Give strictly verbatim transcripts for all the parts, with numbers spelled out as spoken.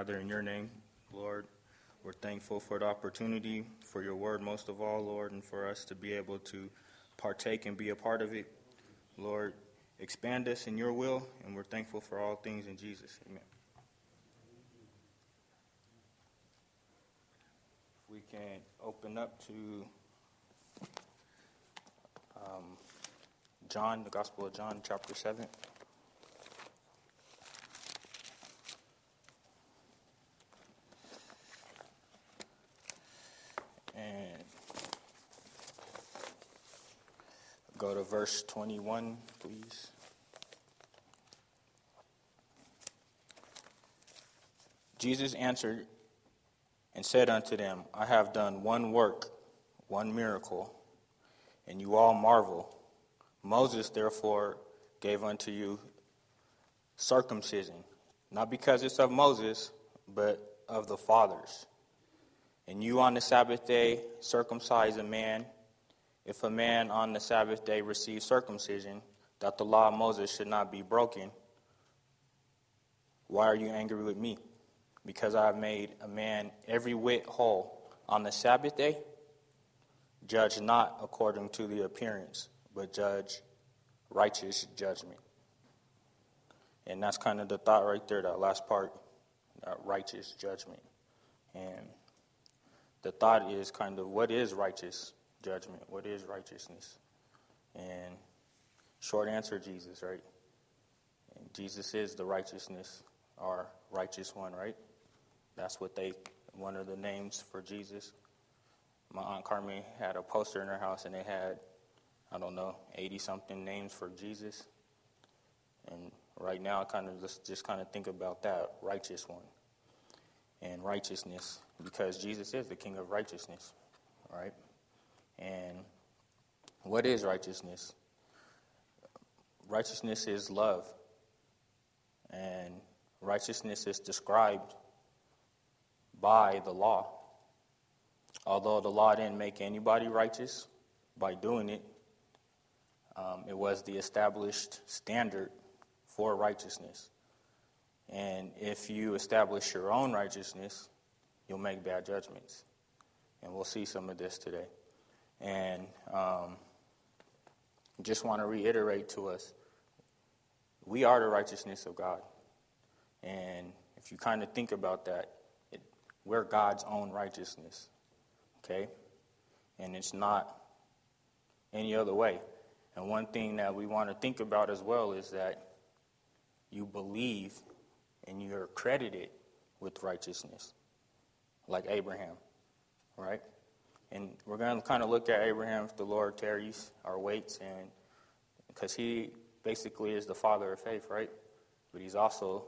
gather in your name, Lord. We're thankful for the opportunity, for your word most of all, Lord, and for us to be able to partake and be a part of it. Lord, expand us in your will, and we're thankful for all things in Jesus. Amen. We can open up to um, John, the Gospel of John, chapter seven. And go to verse twenty-one, please. Jesus answered and said unto them, I have done one work, one miracle, and you all marvel. Moses therefore gave unto you circumcision, not because it's of Moses, but of the fathers. And you on the Sabbath day circumcise a man, if a man on the Sabbath day receives circumcision, that the law of Moses should not be broken. Why are you angry with me? Because I have made a man every whit whole on the Sabbath day? Judge not according to the appearance, but judge righteous judgment. And that's kind of the thought right there, that last part, that righteous judgment. And the thought is kind of, what is righteous judgment? What is righteousness? And short answer, Jesus, right? And Jesus is the righteousness, our righteous one, right? That's what they, one of the names for Jesus. My Aunt Carmen had a poster in her house, and they had, I don't know, eighty-something names for Jesus. And right now, I kind of just, just kind of think about that, righteous one. And righteousness, because Jesus is the King of righteousness, right? And what is righteousness? Righteousness is love. And righteousness is described by the law. Although the law didn't make anybody righteous by doing it, um, it was the established standard for righteousness. And if you establish your own righteousness, you'll make bad judgments. And we'll see some of this today. And um, just want to reiterate to us, we are the righteousness of God. And if you kind of think about that, it, we're God's own righteousness. Okay? And it's not any other way. And one thing that we want to think about as well is that you believe and you're credited with righteousness, like Abraham, right? And we're going to kind of look at Abraham if the Lord tarries our waits, and because he basically is the father of faith, right? But he's also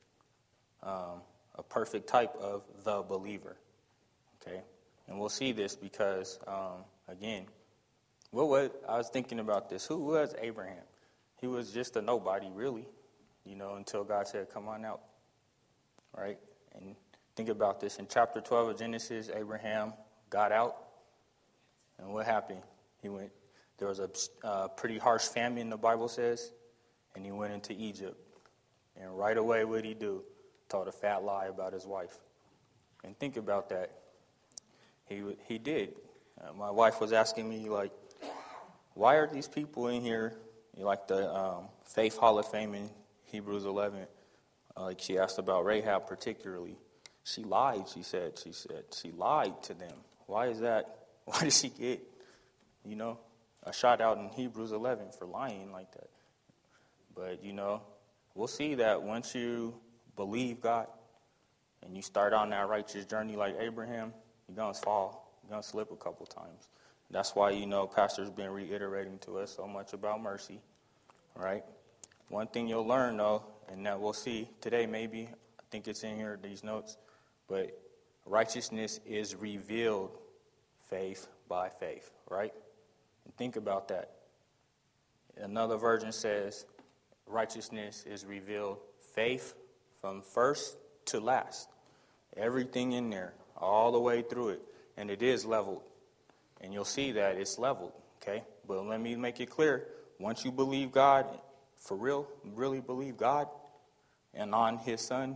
um, a perfect type of the believer, okay? And we'll see this because, um, again, what was, I was thinking about this. Who was Abraham? He was just a nobody, really, you know, until God said, come on out, right? And think about this. In chapter twelve of Genesis, Abraham got out, and what happened? He went, there was a uh, pretty harsh famine, the Bible says, and he went into Egypt. And right away, what'd he do? Told a fat lie about his wife. And think about that. He he did. Uh, my wife was asking me, like, why are these people in here, like the um, Faith Hall of Fame in Hebrews eleven, uh, like she asked about Rahab particularly. She lied, she said. She said she lied to them. Why is that? Why did she get, you know, a shot out in Hebrews eleven for lying like that? But, you know, we'll see that once you believe God and you start on that righteous journey like Abraham, you're going to fall. You're going to slip a couple times. That's why, you know, Pastor's been reiterating to us so much about mercy, right? One thing you'll learn, though, and that we'll see today maybe, I think it's in here, these notes, but righteousness is revealed faith by faith, right? And think about that. Another version says righteousness is revealed faith from first to last. Everything in there, all the way through it. And it is leveled. And you'll see that it's leveled, okay? But let me make it clear. Once you believe God, for real, really believe God, and on his son,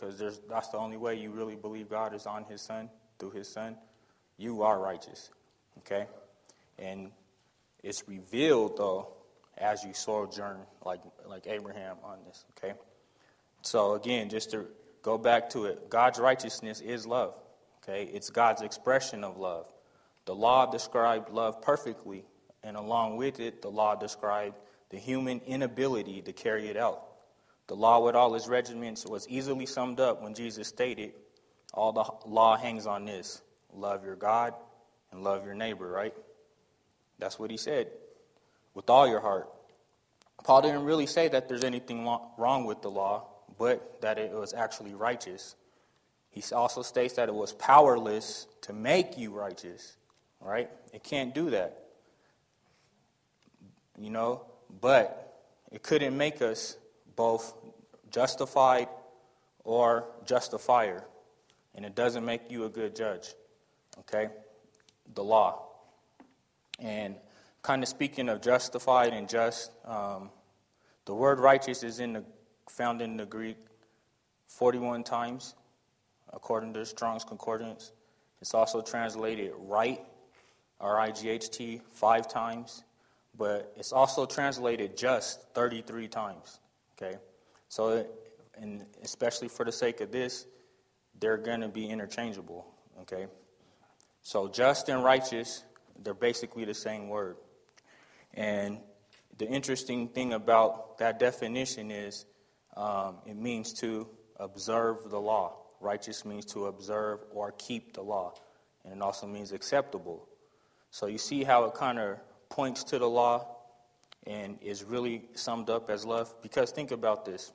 because there's that's the only way you really believe God is on his son, through his son, you are righteous, okay? And it's revealed, though, as you sojourn, like like Abraham on this, okay? So, again, just to go back to it, God's righteousness is love, okay? It's God's expression of love. The law described love perfectly, and along with it, the law described the human inability to carry it out. The law with all its regiments was easily summed up when Jesus stated, all the law hangs on this: love your God and love your neighbor, right? That's what he said, with all your heart. Paul didn't really say that there's anything wrong with the law, but that it was actually righteous. He also states that it was powerless to make you righteous, right? It can't do that, you know, but it couldn't make us both justified or justifier, and it doesn't make you a good judge, okay? The law. And kind of speaking of justified and just, um, the word righteous is in the found in the Greek forty-one times, according to Strong's Concordance. It's also translated right, R I G H T, five times, but it's also translated just thirty-three times, okay? So, and especially for the sake of this, they're going to be interchangeable, okay? So just and righteous, they're basically the same word. And the interesting thing about that definition is um, it means to observe the law. Righteous means to observe or keep the law. And it also means acceptable. So you see how it kind of points to the law and is really summed up as love? Because think about this.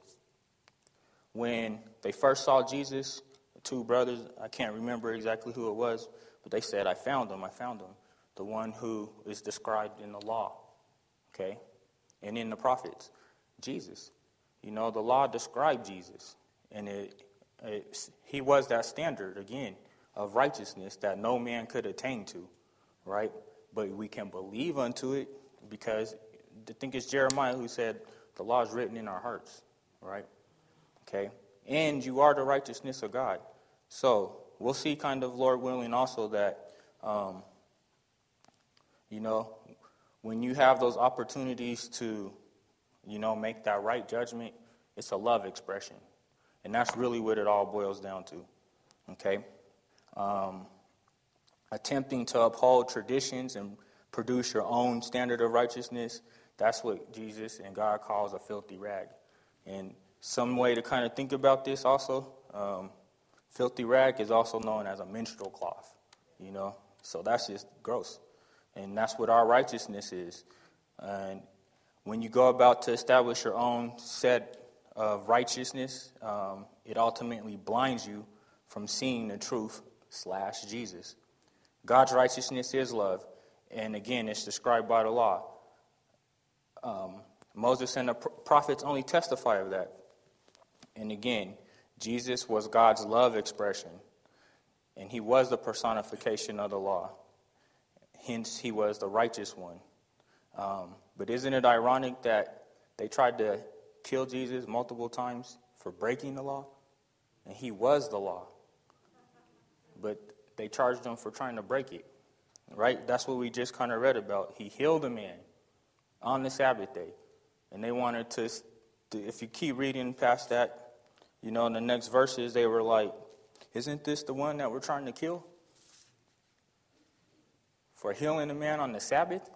When they first saw Jesus, the two brothers, I can't remember exactly who it was, but they said, I found him, I found him. The one who is described in the law, okay, and in the prophets, Jesus. You know, the law described Jesus, and it, it he was that standard, again, of righteousness that no man could attain to, right? But we can believe unto it because I think it's Jeremiah who said the law is written in our hearts, right? Okay, and you are the righteousness of God. So we'll see kind of, Lord willing, also that, um, you know, when you have those opportunities to, you know, make that right judgment, it's a love expression. And that's really what it all boils down to, okay? Um, attempting to uphold traditions and produce your own standard of righteousness, that's what Jesus and God calls a filthy rag. And some way to kind of think about this also, um, filthy rag is also known as a menstrual cloth, you know? So that's just gross. And that's what our righteousness is. And when you go about to establish your own set of righteousness, um, it ultimately blinds you from seeing the truth slash Jesus. God's righteousness is love. And again, it's described by the law. Um, Moses and the prophets only testify of that. And again, Jesus was God's love expression. And he was the personification of the law. Hence, he was the righteous one. Um, but isn't it ironic that they tried to kill Jesus multiple times for breaking the law? And he was the law. But they charged him for trying to break it. Right? That's what we just kind of read about. He healed a man on the Sabbath day. And they wanted to, if you keep reading past that, you know, in the next verses, they were like, isn't this the one that we're trying to kill? For healing a man on the Sabbath?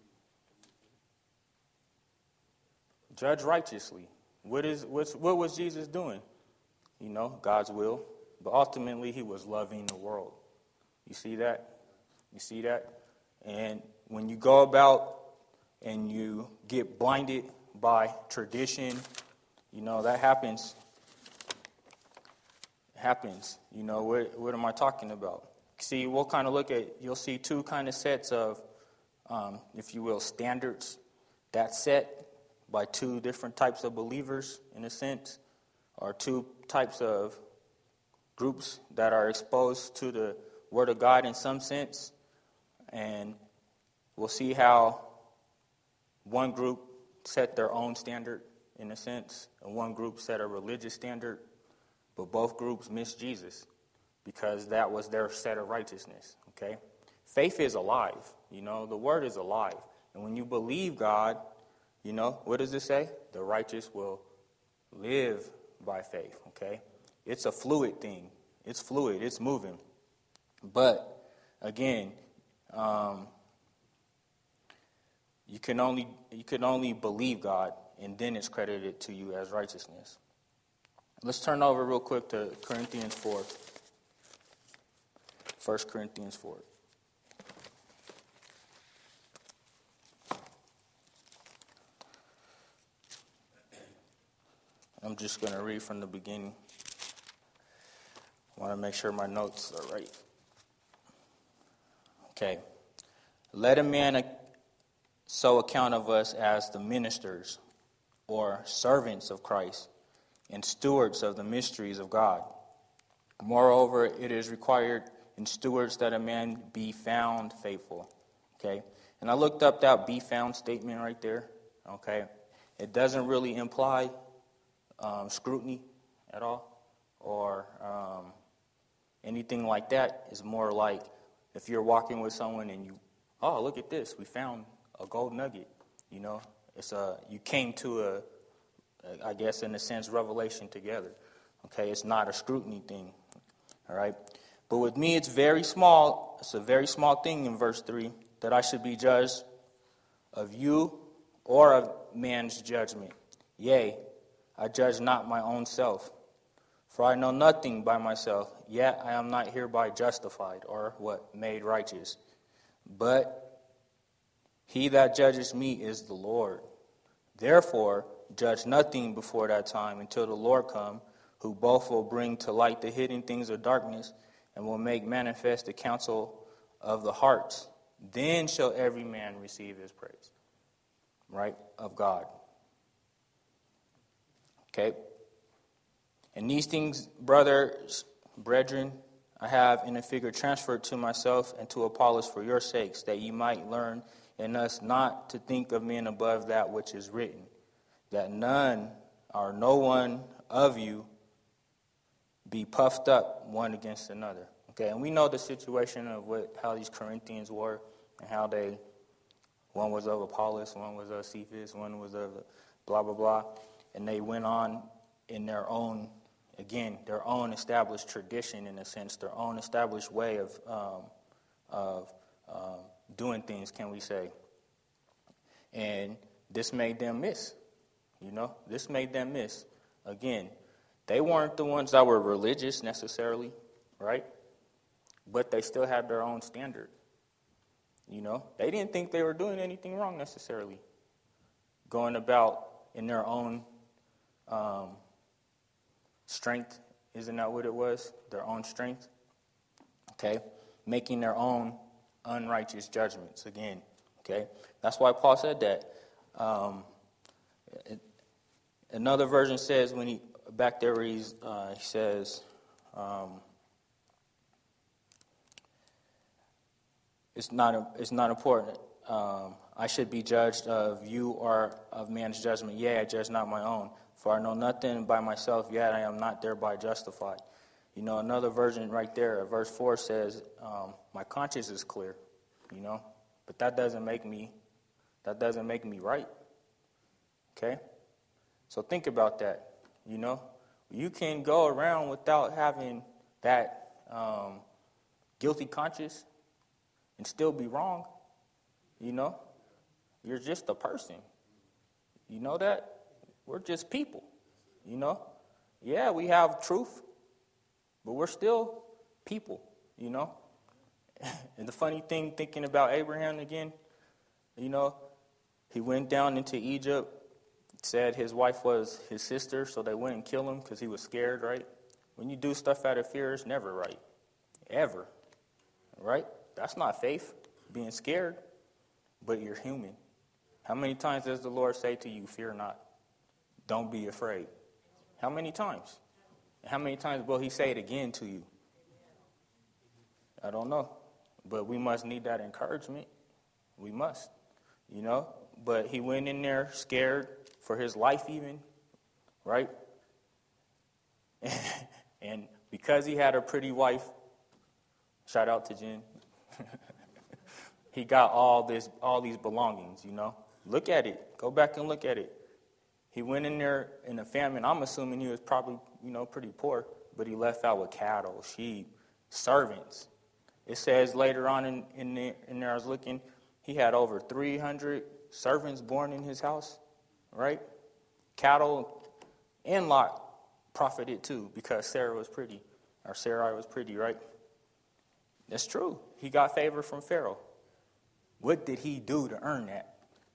Judge righteously. What is what's, what was Jesus doing? You know, God's will. But ultimately, he was loving the world. You see that? You see that? And when you go about and you get blinded by tradition, you know, that happens. It happens. You know, what, what am I talking about? See, we'll kind of look at, you'll see two kind of sets of, um, if you will, standards. That's set by two different types of believers, in a sense, or two types of groups that are exposed to the Word of God in some sense. And we'll see how one group set their own standard, in a sense, and one group set a religious standard. but both groups missed Jesus because that was their set of righteousness, okay? Faith is alive, you know, the word is alive. And when you believe God, you know, what does it say? The righteous will live by faith, okay? It's a fluid thing. It's fluid. It's moving. But, again, um, you can only you can only believe God, and then it's credited to you as righteousness. Let's turn over real quick to Corinthians four. First Corinthians four. I'm just going to read from the beginning. I want to make sure my notes are right. Okay. Let a man so account of us as the ministers or servants of Christ and stewards of the mysteries of God. Moreover, it is required in stewards that a man be found faithful. Okay. And I looked up that be found statement right there. Okay. It doesn't really imply Um, scrutiny at all or um, anything like that. Is more like if you're walking with someone and you, oh, look at this, we found a gold nugget. You know, it's a you came to a, a I guess in a sense, revelation together. Okay, it's not a scrutiny thing. All right, but with me, it's very small. It's a very small thing in verse three that I should be judged of you or of man's judgment. Yea, I judge not my own self, for I know nothing by myself, yet I am not hereby justified, or what, made righteous. But he that judges me is the Lord. Therefore, judge nothing before that time until the Lord come, who both will bring to light the hidden things of darkness, and will make manifest the counsel of the hearts. Then shall every man receive his praise, right, of God. Okay, and these things, brothers, brethren, I have in a figure transferred to myself and to Apollos for your sakes, that ye might learn in us not to think of men above that which is written, that none or no one of you be puffed up one against another. Okay, and we know the situation of what how these Corinthians were and how they, one was of Apollos, one was of Cephas, one was of blah, blah, blah. And they went on in their own, again, their own established tradition, in a sense, their own established way of um, of um, doing things, can we say. And this made them miss, you know. This made them miss. Again, they weren't the ones that were religious necessarily, right? But they still had their own standard, you know. They didn't think they were doing anything wrong necessarily, going about in their own Um, strength, isn't that what it was? Their own strength. Okay, making their own unrighteous judgments again. Okay, that's why Paul said that. Um, it, another version says when he back there where he's, uh, he says, um, it's not a, it's not important. Um, I should be judged of you or of man's judgment. Yea, I judge not my own. For I know nothing by myself, yet I am not thereby justified. You know, another version right there, verse four says, um, my conscience is clear, you know, but that doesn't make me, that doesn't make me right. Okay? So think about that, you know. You can go around without having that um, guilty conscience and still be wrong, you know. You're just a person. You know that? We're just people, you know. Yeah, we have truth, but we're still people, you know. And the funny thing, thinking about Abraham again, you know, he went down into Egypt, said his wife was his sister, so they wouldn't kill him because he was scared, right? When you do stuff out of fear, it's never right, ever, right? That's not faith, being scared, but you're human. How many times does the Lord say to you, fear not? Don't be afraid. How many times? How many times will he say it again to you? I don't know. But we must need that encouragement. We must, you know. But he went in there scared for his life even, right? And because he had a pretty wife, shout out to Jen, he got all this, all these belongings, you know. Look at it. Go back and look at it. He went in there in a famine. I'm assuming he was probably, you know, pretty poor, but he left out with cattle, sheep, servants. It says later on in, in, there, in there, I was looking, he had over three hundred servants born in his house, right? Cattle, and Lot profited too because Sarah was pretty, or Sarai was pretty, right? That's true. He got favor from Pharaoh. What did he do to earn that?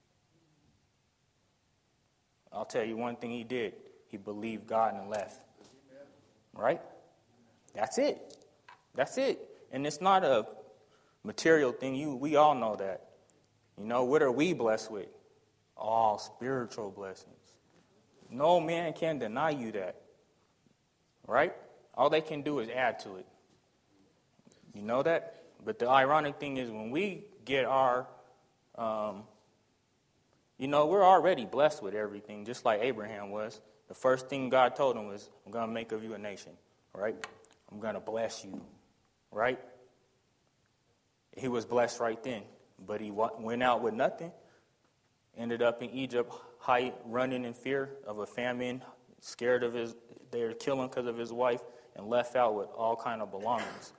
I'll tell you one thing he did. He believed God and left. Right? That's it. That's it. And it's not a material thing. You, we all know that. You know, what are we blessed with? All spiritual blessings. No man can deny you that. Right? All they can do is add to it. You know that? But the ironic thing is when we get our, um, you know, we're already blessed with everything, just like Abraham was. The first thing God told him was, I'm going to make of you a nation, right? I'm going to bless you, right? He was blessed right then, but he went out with nothing, ended up in Egypt, high, running in fear of a famine, scared of his, they were killing because of his wife, and left out with all kind of belongings.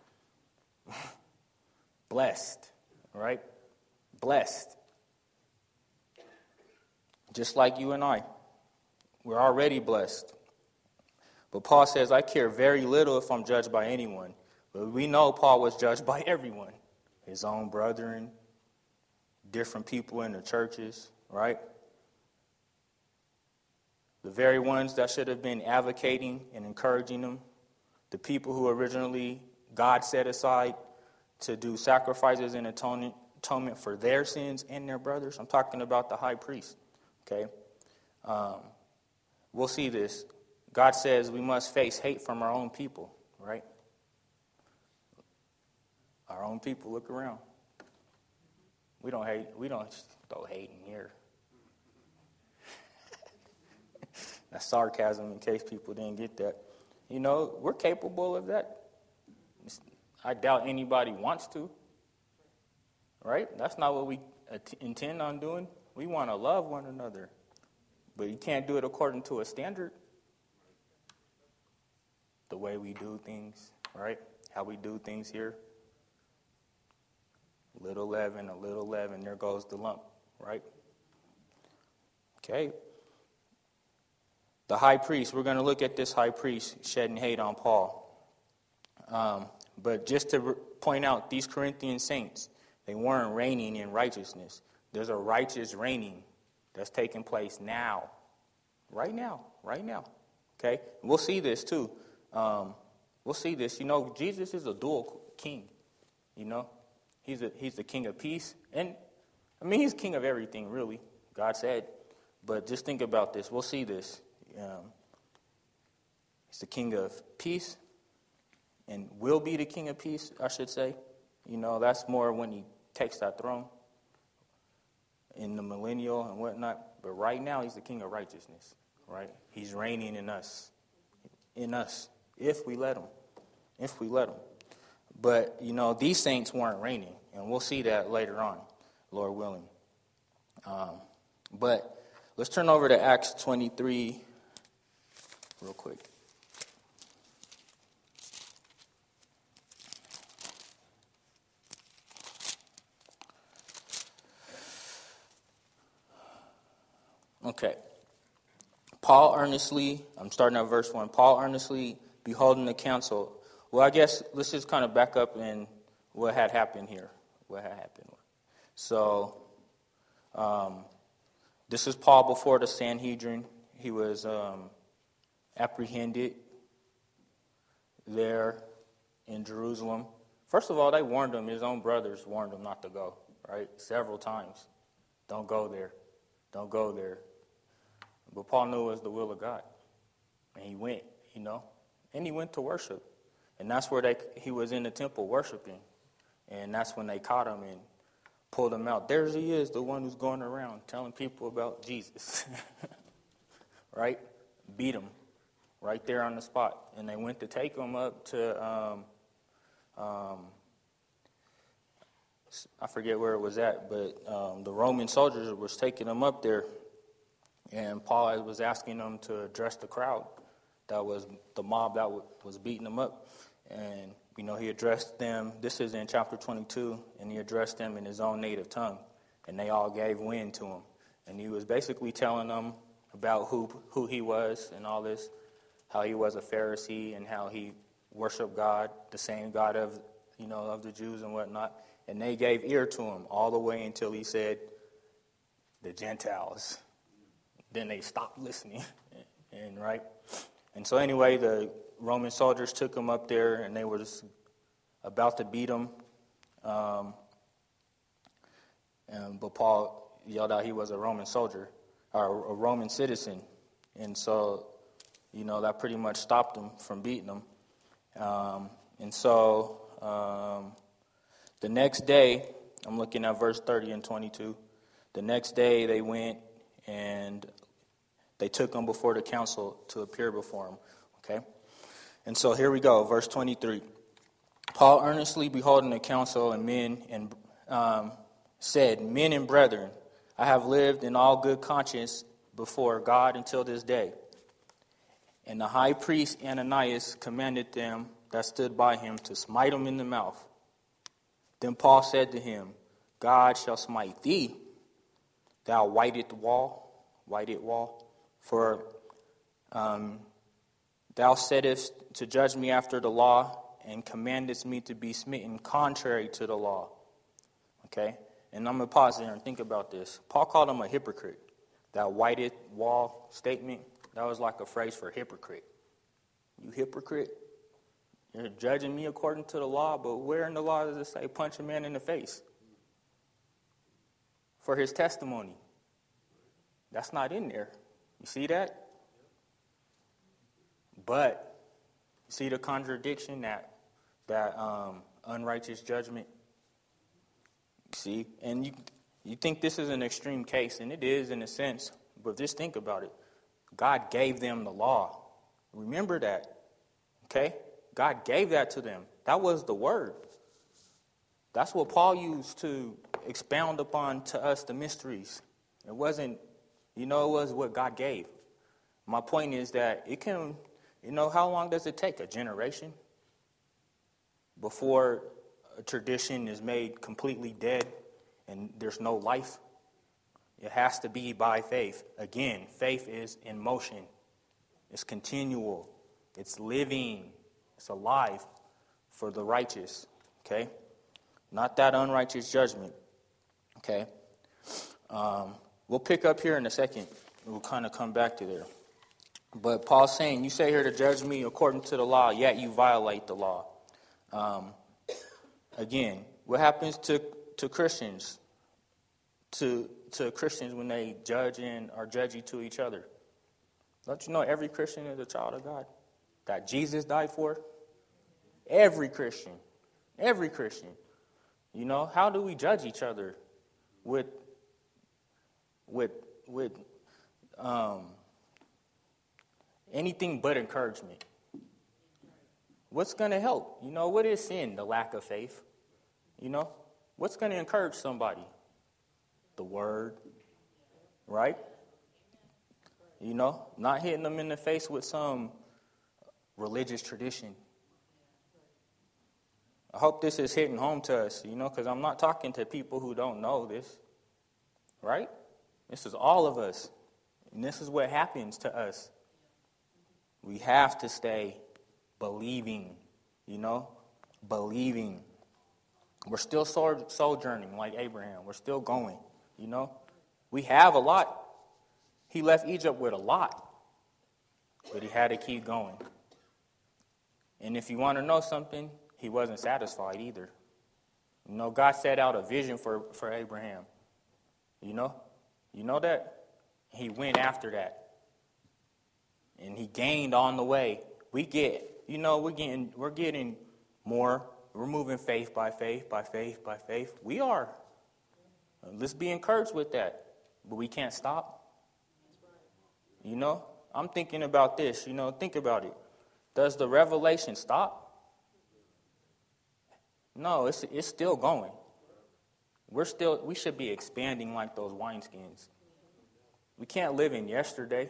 Blessed, right? Blessed. Just like you and I. We're already blessed. But Paul says, I care very little if I'm judged by anyone. But we know Paul was judged by everyone. His own brethren, different people in the churches, right? The very ones that should have been advocating and encouraging them. The people who originally God set aside to do sacrifices and atonement, atonement for their sins and their brothers. I'm talking about the high priest. Okay? Um, we'll see this. God says we must face hate from our own people, right? Our own people, look around. We don't hate, we don't throw hate in here. That's sarcasm in case people didn't get that. You know, we're capable of that. I doubt anybody wants to, right? That's not what we intend on doing. We want to love one another, but you can't do it according to a standard. The way we do things, right? How we do things here. Little leaven, a little leaven, there goes the lump, right? Okay. The high priest, we're going to look at this high priest shedding hate on Paul. Um, but just to re- point out, these Corinthian saints, they weren't reigning in righteousness. There's a righteous reigning that's taking place now. Right now. Right now. Okay? And we'll see this too. Um, we'll see this. You know, Jesus is a dual king. You know? He's a, he's the king of peace. And, I mean, he's king of everything, really. God said. But just think about this. We'll see this. Um, he's the king of peace. And will be the king of peace, I should say. You know, that's more when he takes that throne in the millennial and whatnot. But right now, he's the king of righteousness, right? He's reigning in us, in us, if we let him, if we let him. But, you know, these saints weren't reigning, and we'll see that later on, Lord willing. Um, but let's turn over to Acts twenty-three real quick. Okay. Paul earnestly, I'm starting at verse one. Paul earnestly beholding the council. Well, I guess let's just kind of back up in what had happened here. What had happened. So, um, this is Paul before the Sanhedrin. He was um, apprehended there in Jerusalem. First of all, they warned him. His own brothers warned him not to go, right? Several times. Don't go there. Don't go there. But Paul knew it was the will of God. And he went, you know. And he went to worship. And that's where they he was in the temple worshiping. And that's when they caught him and pulled him out. There he is, the one who's going around telling people about Jesus. Right? Beat him. right there on the spot. And they went to take him up to, um, um, I forget where it was at, but um, the Roman soldiers was taking him up there. And Paul was asking them to address the crowd. That was the mob that w- was beating him up. And, you know, he addressed them. This is in chapter twenty-two. And he addressed them in his own native tongue. And they all gave wind to him. And he was basically telling them about who who he was and all this, how he was a Pharisee and how he worshiped God, the same God of, you know, of the Jews and whatnot. And they gave ear to him all the way until he said, the Gentiles. Then they stopped listening, and right? And so anyway, the Roman soldiers took him up there, and they were just about to beat him. Um, and, but Paul yelled out he was a Roman soldier, or a Roman citizen. And so, you know, that pretty much stopped them from beating him. Um, and so um, the next day, I'm looking at verse thirty and twenty-two. The next day they went and they took him before the council to appear before him. Okay? And so here we go, verse twenty-three. Paul earnestly beholding the council and men and um, said, Men and brethren, I have lived in all good conscience before God until this day. And the high priest Ananias commanded them that stood by him to smite him in the mouth. Then Paul said to him, God shall smite thee, thou whited wall, whited wall. For um, thou saidst to judge me after the law, and commandest me to be smitten contrary to the law. Okay? And I'm going to pause there and think about this. Paul called him a hypocrite. That whited wall statement, that was like a phrase for hypocrite. You hypocrite? You're judging me according to the law, but where in the law does it say punch a man in the face? For his testimony. That's not in there. You see that? But you see the contradiction, that that um, unrighteous judgment. See, and you you think this is an extreme case, and it is in a sense. But just think about it. God gave them the law. Remember that, okay? God gave that to them. That was the word. That's what Paul used to expound upon to us the mysteries. It wasn't. You know, it was what God gave. My point is that it can, you know, how long does it take? A generation? Before a tradition is made completely dead and there's no life? It has to be by faith. Again, faith is in motion. It's continual. It's living. It's alive for the righteous. Okay? Not that unrighteous judgment. Okay? Um... We'll pick up here in a second. We'll kind of come back to there. But Paul's saying, you say here to judge me according to the law, yet you violate the law. Um, again, what happens to, to Christians, to to Christians when they judge and are judgy to each other? Don't you know every Christian is a child of God? That Jesus died for? Every Christian. Every Christian. You know, how do we judge each other? With with with um, anything but encouragement. What's going to help? You know, what is sin? The lack of faith. You know, what's going to encourage somebody? The word, right? You know, not hitting them in the face with some religious tradition. I hope this is hitting home to us, you know, because I'm not talking to people who don't know this, right? This is all of us, and this is what happens to us. We have to stay believing, you know, believing. We're still sojourning like Abraham. We're still going, you know. We have a lot. He left Egypt with a lot, but he had to keep going. And if you want to know something, he wasn't satisfied either. You know, God set out a vision for, for Abraham. You know? You know that? He went after that. And he gained on the way. We get, you know, we're getting we're getting more. We're moving faith by faith, by faith, by faith. We are. Let's be encouraged with that. But we can't stop. You know? I'm thinking about this, you know, think about it. Does the revelation stop? No, it's it's still going. We're still, we should be expanding like those wineskins. We can't live in yesterday.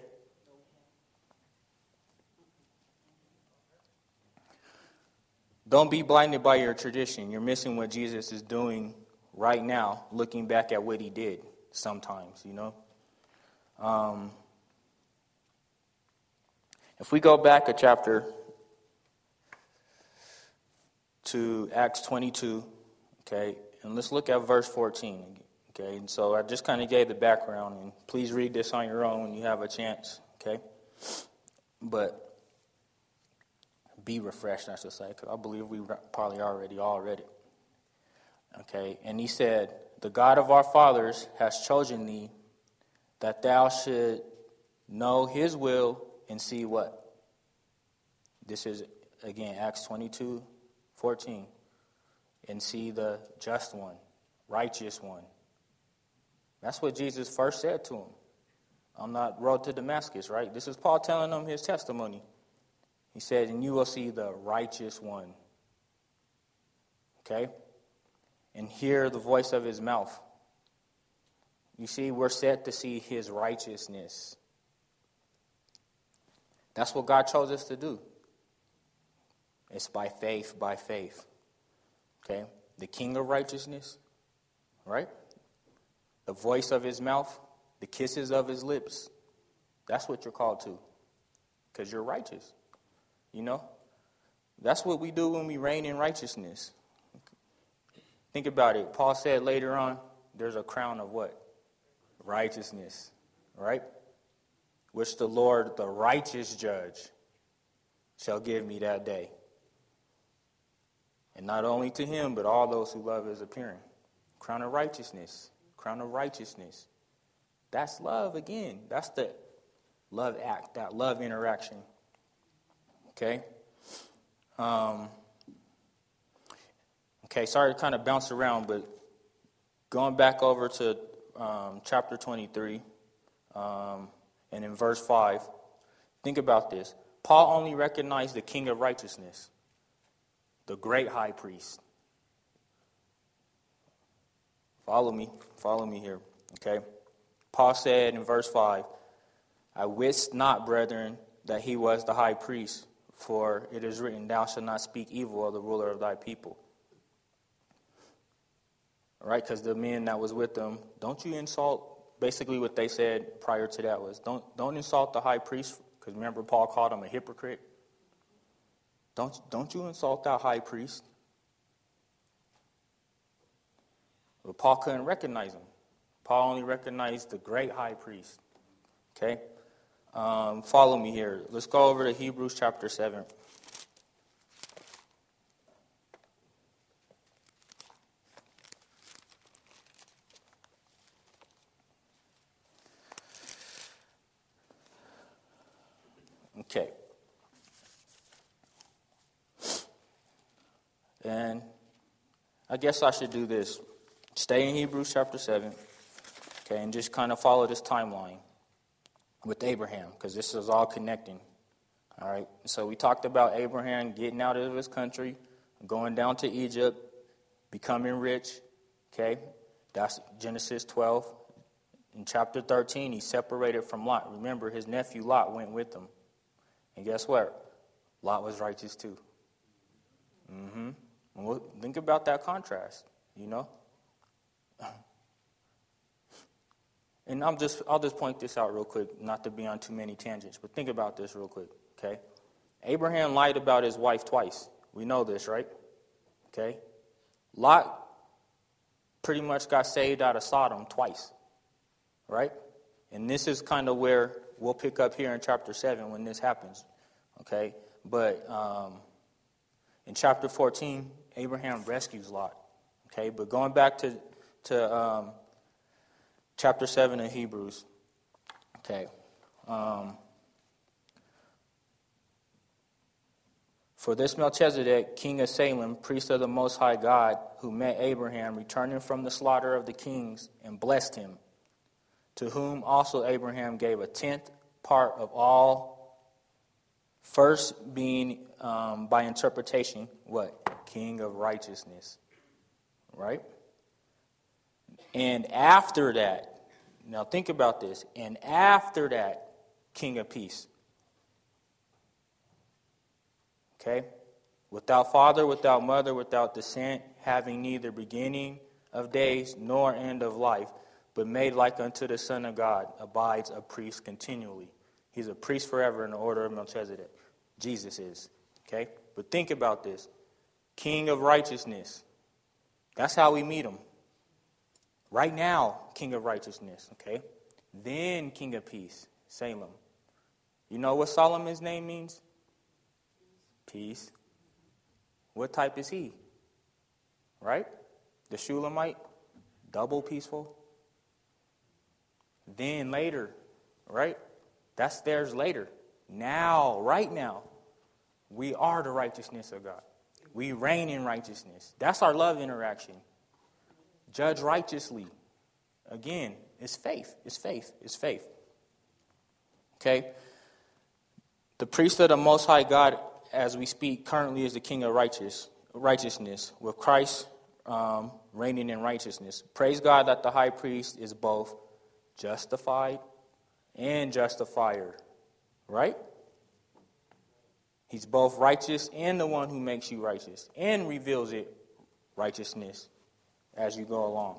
Don't be blinded by your tradition. You're missing what Jesus is doing right now, looking back at what he did sometimes, you know. Um, if we go back a chapter to Acts twenty-two, okay, and let's look at verse fourteen, okay. And so I just kind of gave the background, and please read this on your own when you have a chance, okay. But be refreshed, I should say, because I believe we probably already all read it. Okay, and he said, the God of our fathers has chosen thee, that thou should know his will and see what? This is, again, Acts twenty-two, fourteen. And see the just one, righteous one. That's what Jesus first said to him on that road to Damascus, right? This is Paul telling him his testimony. He said, and you will see the righteous one. Okay? And hear the voice of his mouth. You see, we're set to see his righteousness. That's what God chose us to do. It's by faith, by faith. Okay? The King of righteousness, right? The voice of his mouth, the kisses of his lips. That's what you're called to. Because you're righteous. You know? That's what we do when we reign in righteousness. Think about it. Paul said later on, there's a crown of what? Righteousness. Right? Which the Lord, the righteous judge, shall give me that day. And not only to him, but all those who love his appearing. Crown of righteousness. Crown of righteousness. That's love again. That's the love act, that love interaction. Okay? Um, okay, sorry to kind of bounce around, but going back over to um, chapter twenty-three, um, and in verse five, think about this. Paul only recognized the King of righteousness, the great high priest. Follow me. Follow me here. Okay? Paul said in verse five, I wist not, brethren, that he was the high priest, for it is written, thou shalt not speak evil of the ruler of thy people. All right? Because the men that was with them, don't you insult, basically what they said prior to that was, don't, don't insult the high priest, because remember Paul called him a hypocrite. Don't, don't you insult that high priest. But Paul couldn't recognize him. Paul only recognized the great high priest. Okay? Um, follow me here. Let's go over to Hebrews chapter seven. Okay. And I guess I should do this. Stay in Hebrews chapter seven. Okay, and just kind of follow this timeline with Abraham, because this is all connecting. All right, so we talked about Abraham getting out of his country, going down to Egypt, becoming rich. Okay, that's Genesis twelve. In chapter thirteen, he separated from Lot. Remember, his nephew Lot went with him. And guess what? Lot was righteous too. Mm-hmm. Well, think about that contrast, you know? And I'm just, I'll just point this out real quick, not to be on too many tangents, but think about this real quick, okay? Abraham lied about his wife twice. We know this, right? Okay? Lot pretty much got saved out of Sodom twice, right? And this is kind of where we'll pick up here in chapter seven when this happens, okay? But um, in chapter fourteen, Abraham rescues Lot, okay? But going back to, to um, chapter seven of Hebrews, okay. Um, For this Melchizedek, king of Salem, priest of the Most High God, who met Abraham, returning from the slaughter of the kings, and blessed him, to whom also Abraham gave a tenth part of all, first being um, by interpretation, what? King of righteousness, right? And after that, now think about this, and after that, King of peace. Okay? Without father, without mother, without descent, having neither beginning of days nor end of life, but made like unto the Son of God, abides a priest continually. He's a priest forever in the order of Melchizedek. Jesus is. Okay? But think about this. King of righteousness. That's how we meet him. Right now, King of righteousness. Okay? Then King of peace. Salem. You know what Solomon's name means? Peace. What type is he? Right? The Shulamite? Double peaceful. Then later, right? That's theirs later. Now, right now, we are the righteousness of God. We reign in righteousness. That's our love interaction. Judge righteously. Again, it's faith. It's faith. It's faith. Okay? The priest of the Most High God, as we speak, currently is the King of righteous, righteousness, with Christ um, reigning in righteousness. Praise God that the high priest is both justified and justifier. Right? He's both righteous and the one who makes you righteous and reveals it righteousness as you go along.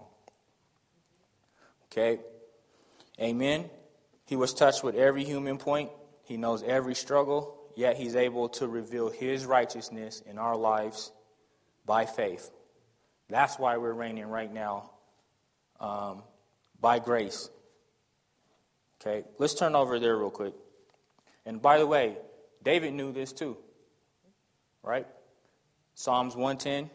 Okay? Amen. He was touched with every human point. He knows every struggle, yet he's able to reveal his righteousness in our lives by faith. That's why we're reigning right now um, by grace. Okay, let's turn over there real quick. And by the way, David knew this too, right? Psalms one ten,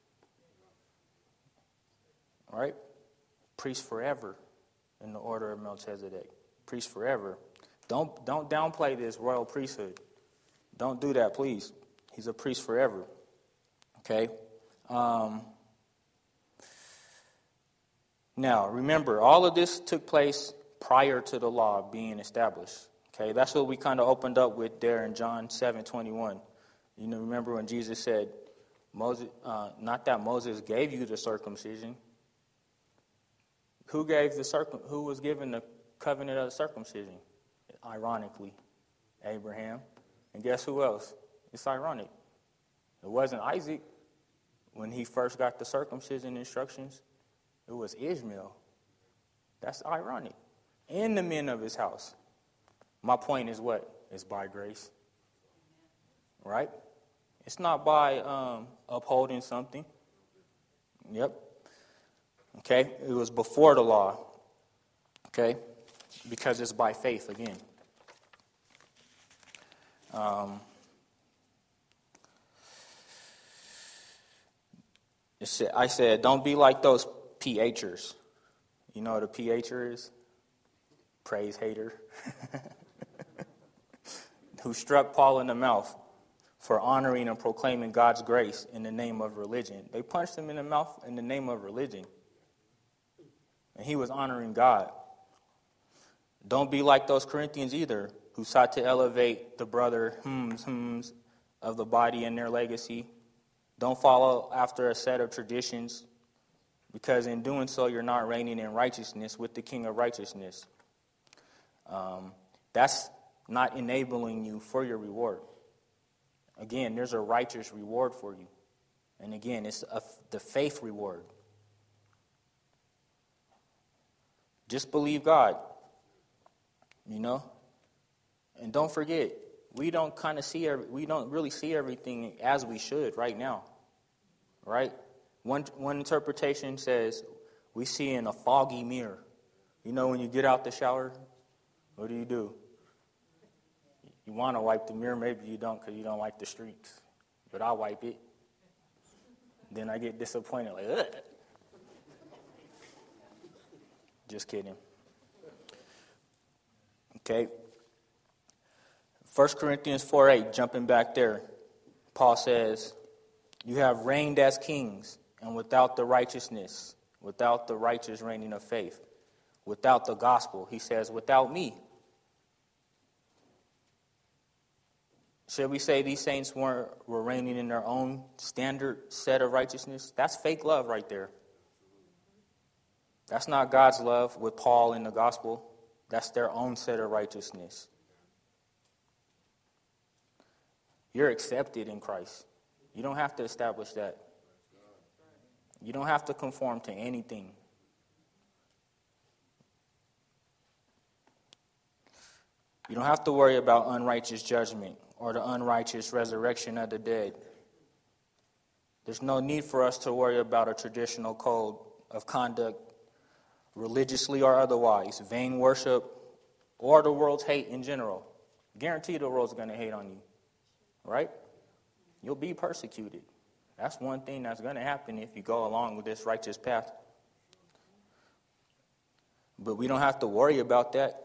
right? Priest forever in the order of Melchizedek. Priest forever. Don't, don't downplay this royal priesthood. Don't do that, please. He's a priest forever. Okay? Um, now, remember, all of this took place prior to the law being established. Okay, that's what we kind of opened up with there in John seven twenty-one. You know, remember when Jesus said, "Moses, uh, not that Moses gave you the circumcision." Who gave the circum? Who was given the covenant of the circumcision? Ironically, Abraham. And guess who else? It's ironic. It wasn't Isaac when he first got the circumcision instructions. It was Ishmael. That's ironic. And the men of his house. My point is what? It's by grace. Right? It's not by um, upholding something. Yep. Okay? It was before the law. Okay? Because it's by faith again. Um, it said, I said, don't be like those P H'ers. You know what a P H'er is? Praise hater. Who struck Paul in the mouth for honoring and proclaiming God's grace in the name of religion. They punched him in the mouth in the name of religion. And he was honoring God. Don't be like those Corinthians either, who sought to elevate the brother hymns, hymns of the body and their legacy. Don't follow after a set of traditions, because in doing so, you're not reigning in righteousness with the King of righteousness. Um, that's not enabling you for your reward. Again, there's a righteous reward for you. And again, it's a, the faith reward. Just believe God, you know? And don't forget, we don't kind of see, every, we don't really see everything as we should right now, right? One, one interpretation says we see in a foggy mirror. You know, when you get out the shower, what do you do? You want to wipe the mirror, maybe you don't because you don't like the streaks. But I wipe it. Then I get disappointed, like, ugh. Just kidding. Okay. First Corinthians four eight, jumping back there, Paul says, you have reigned as kings, and without the righteousness, without the righteous reigning of faith, without the gospel, he says, without me. Should we say these saints weren't were reigning in their own standard set of righteousness? That's fake love right there. That's not God's love with Paul in the gospel. That's their own set of righteousness. You're accepted in Christ. You don't have to establish that. You don't have to conform to anything. You don't have to worry about unrighteous judgment or the unrighteous resurrection of the dead. There's no need for us to worry about a traditional code of conduct, religiously or otherwise, vain worship, or the world's hate in general. Guarantee the world's going to hate on you, right? You'll be persecuted. That's one thing that's going to happen if you go along with this righteous path. But we don't have to worry about that.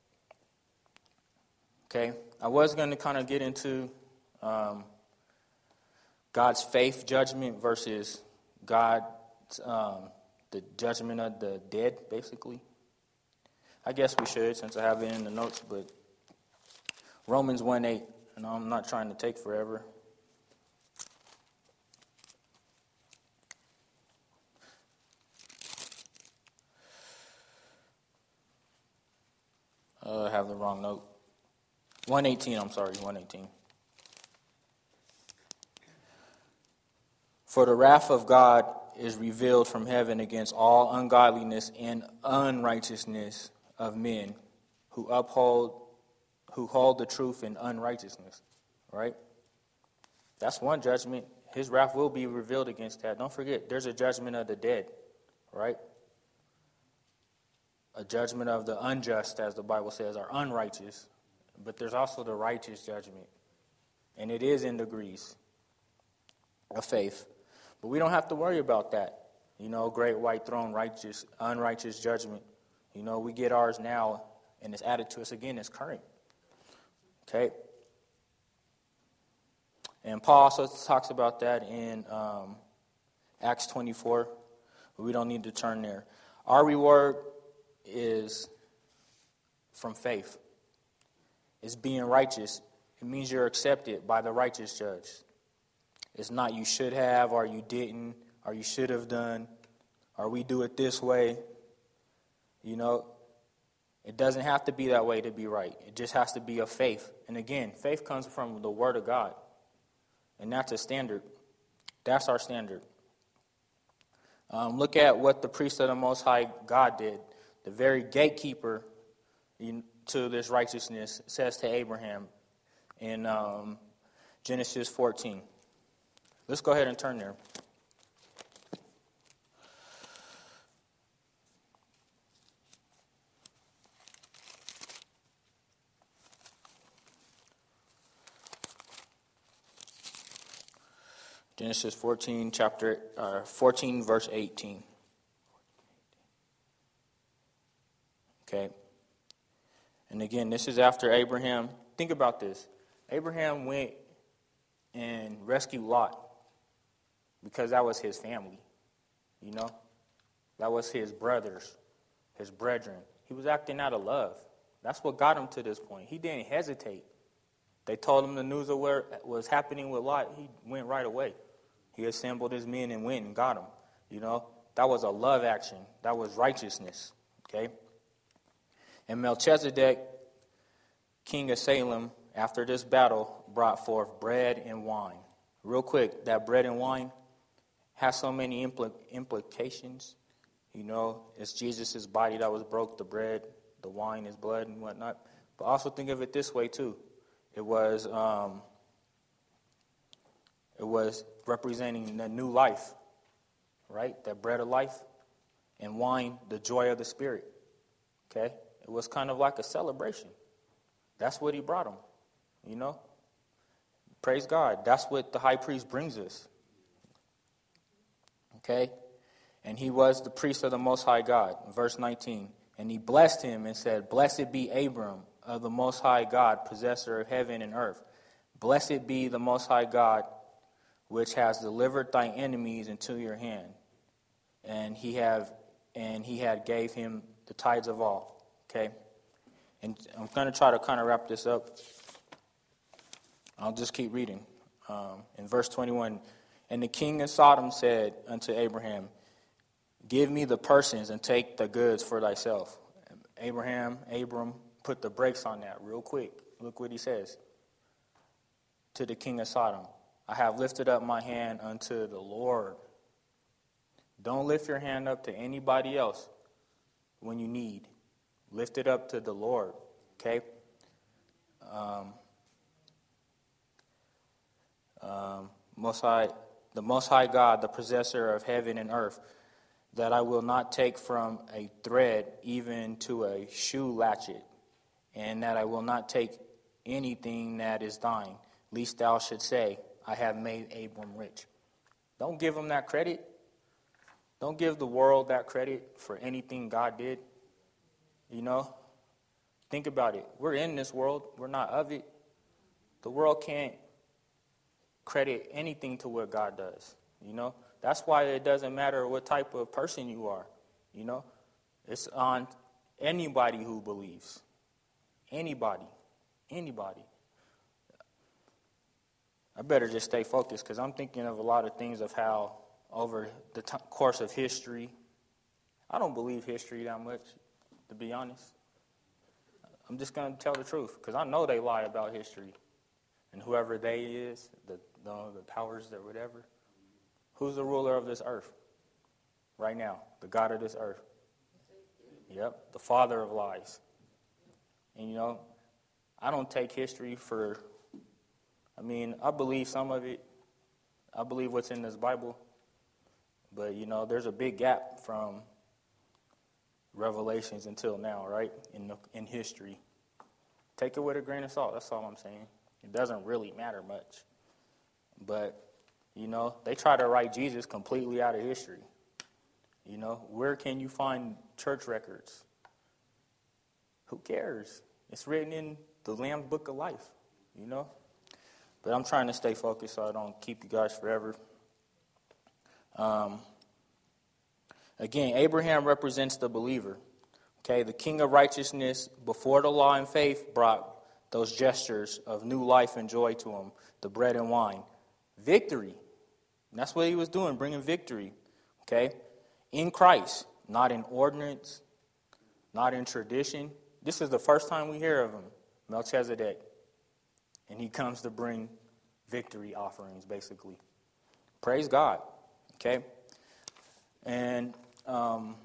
Okay, I was going to kind of get into um, God's faith judgment versus God's um, the judgment of the dead, basically. I guess we should, since I have it in the notes, but Romans one eight, and I'm not trying to take forever. Uh, I have the wrong note. one eighteen, I'm sorry, one eighteen. For the wrath of God is revealed from heaven against all ungodliness and unrighteousness of men who uphold, who hold the truth in unrighteousness. Right? That's one judgment. His wrath will be revealed against that. Don't forget, there's a judgment of the dead. Right? A judgment of the unjust, as the Bible says, are unrighteous. But there's also the righteous judgment. And it is in degrees of faith. But we don't have to worry about that. You know, great white throne, righteous, unrighteous judgment. You know, we get ours now, and it's added to us again. It's current. Okay? And Paul also talks about that in um, Acts twenty-four. But we don't need to turn there. Our reward is from faith. It's being righteous. It means you're accepted by the righteous judge. It's not you should have, or you didn't, or you should have done, or we do it this way. You know, it doesn't have to be that way to be right. It just has to be of faith. And again, faith comes from the Word of God. And that's a standard. That's our standard. Um, look at what the priest of the Most High God did. The very gatekeeper to this righteousness says to Abraham in um, Genesis fourteen. Let's go ahead and turn there. Genesis fourteen, chapter uh, fourteen, verse eighteen. Okay. And again, this is after Abraham. Think about this. Abraham went and rescued Lot because that was his family. You know? That was his brothers, his brethren. He was acting out of love. That's what got him to this point. He didn't hesitate. They told him the news of what was happening with Lot. He went right away. He assembled his men and went and got him. You know? That was a love action. That was righteousness. Okay? And Melchizedek, king of Salem, after this battle, brought forth bread and wine. Real quick, that bread and wine has so many impl- implications. You know, it's Jesus' body that was broke, the bread, the wine is blood and whatnot. But also think of it this way, too. It was, um, it was representing the new life, right? That bread of life. And wine, the joy of the Spirit. Okay? It was kind of like a celebration. That's what he brought them, you know. Praise God. That's what the high priest brings us. Okay? And he was the priest of the Most High God. Verse nineteen. And he blessed him and said, Blessed be Abram of the Most High God, possessor of heaven and earth. Blessed be the Most High God, which has delivered thy enemies into your hand. And he have and he had gave him the tithes of all. Okay, and I'm going to try to kind of wrap this up. I'll just keep reading. Um, in verse twenty-one, and the king of Sodom said unto Abraham, give me the persons and take the goods for thyself. Abraham, Abram, put the brakes on that real quick. Look what he says to the king of Sodom. I have lifted up my hand unto the Lord. Don't lift your hand up to anybody else when you need. Lift it up to the Lord, okay? Um, um, Most High, the Most High God, the possessor of heaven and earth, that I will not take from a thread even to a shoe latchet, and that I will not take anything that is thine, lest thou should say, I have made Abram rich. Don't give him that credit. Don't give the world that credit for anything God did. You know, think about it. We're in this world. We're not of it. The world can't credit anything to what God does. You know, that's why it doesn't matter what type of person you are. You know, it's on anybody who believes. Anybody. Anybody. I better just stay focused because I'm thinking of a lot of things of how over the t- course of history, I don't believe history that much, to be honest. I'm just going to tell the truth because I know they lie about history. And whoever they is, the, the, the powers or whatever, who's the ruler of this earth right now? The God of this earth. Yep, the father of lies. And, you know, I don't take history for, I mean, I believe some of it. I believe what's in this Bible. But, you know, there's a big gap from Revelations until now, right, in the, in history. Take it with a grain of salt. That's all I'm saying. It doesn't really matter much. But, you know, they try to write Jesus completely out of history. You know, where can you find church records? Who cares? It's written in the Lamb's Book of Life, you know. But I'm trying to stay focused so I don't keep you guys forever. Um, again, Abraham represents the believer. Okay, the king of righteousness before the law and faith brought those gestures of new life and joy to him, the bread and wine. Victory. And that's what he was doing, bringing victory. Okay, in Christ, not in ordinance, not in tradition. This is the first time we hear of him, Melchizedek. And he comes to bring victory offerings, basically. Praise God. Okay? And um,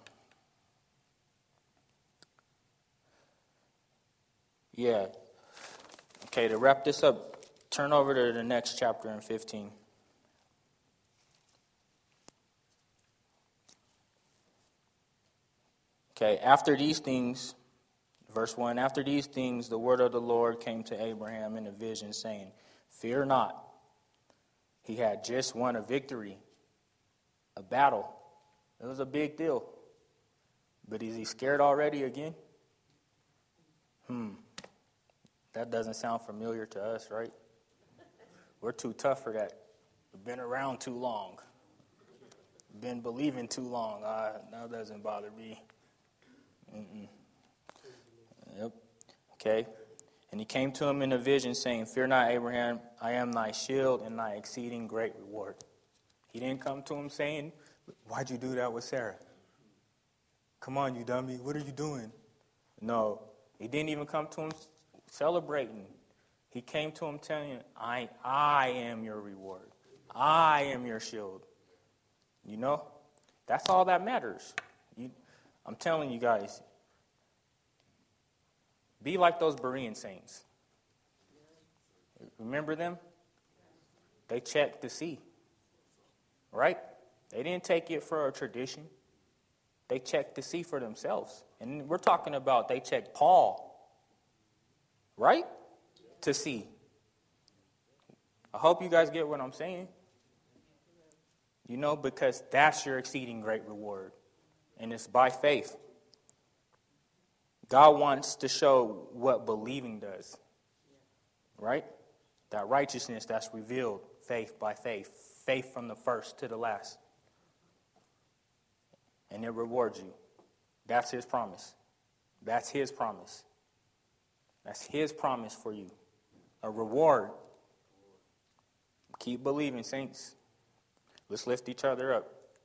yeah. Okay, to wrap this up, turn over to the next chapter in fifteen. Okay, after these things, verse one, after these things, the word of the Lord came to Abraham in a vision, saying, fear not. He had just won a victory, a battle. It was a big deal. But is he scared already again? Hmm. That doesn't sound familiar to us, right? We're too tough for that. We've been around too long. Been believing too long. Uh, that doesn't bother me. Mm-mm. Yep. Okay. And he came to him in a vision, saying, fear not, Abraham, I am thy shield and thy exceeding great reward. He didn't come to him saying, why'd you do that with Sarah? Come on, you dummy. What are you doing? No. He didn't even come to him celebrating. He came to him telling him, I, I am your reward. I am your shield. You know? That's all that matters. You, I'm telling you guys, be like those Berean saints. Remember them? They checked to see. Right? They didn't take it for a tradition. They checked to see for themselves. And we're talking about they checked Paul. Right? To see. I hope you guys get what I'm saying. You know, because that's your exceeding great reward. And it's by faith. God wants to show what believing does. Right? That righteousness that's revealed, faith by faith. Faith from the first to the last. And it rewards you. That's his promise. That's his promise. That's his promise for you. A reward Keep believing, saints. Let's lift each other up.